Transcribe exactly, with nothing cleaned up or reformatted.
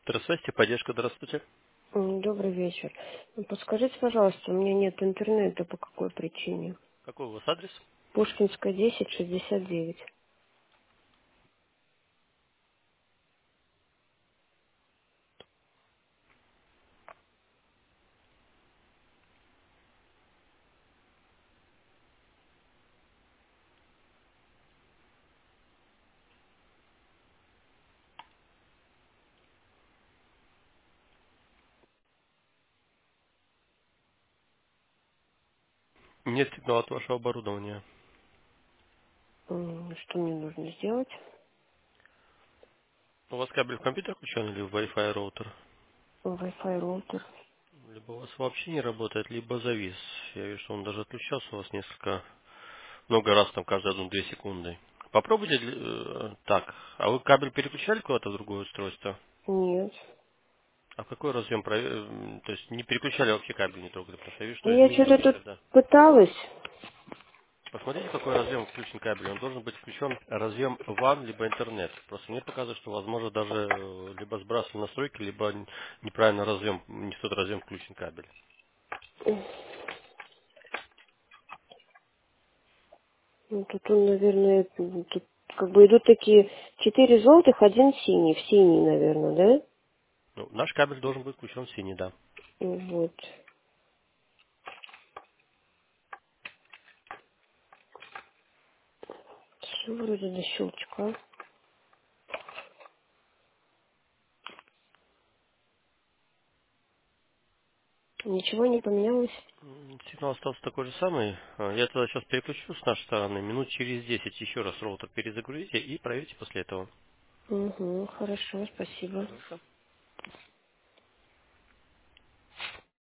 Здравствуйте, поддержка, здравствуйте. М, Добрый вечер. Ну, Подскажите, пожалуйста, у меня нет интернета, по какой причине? Какой у вас адрес? Пушкинская, десять, шестьдесят девять. Нет сигнала от вашего оборудования. М, Что мне нужно сделать? У вас кабель в компьютер включен или в Wi-Fi роутер? Wi-Fi роутер. Либо у вас вообще не работает, либо завис. Я вижу, что он даже отключался у вас несколько, много раз, там, каждые одну-две секунды. Попробуйте, э, так, а вы кабель переключали куда-то в другое устройство? Нет. А в какой разъем, прове- м, то есть не переключали вообще кабель, не трогали, потому что я вижу, Ну, что я изменилось что-то тут когда. пыталась. Посмотрите, какой разъем включен кабель. Он должен быть включен разъем ван, либо интернет. Просто мне показывает, что, возможно, даже э, либо сбрасывали настройки, либо н- неправильно разъем, не в тот разъем включен кабель. Ну, тут он, наверное, м, тут как бы идут такие четыре желтых, один синий. В синий, наверное, да? Ну, наш кабель должен быть включен в синий, да. Ну, вот. Все вроде до щелчка. Ничего не поменялось? М, Сигнал остался такой же самый. А, Я тогда сейчас переключу с нашей стороны. Минут через десять еще раз роутер перезагрузите и проверьте после этого. Угу, хорошо, спасибо. Хорошо.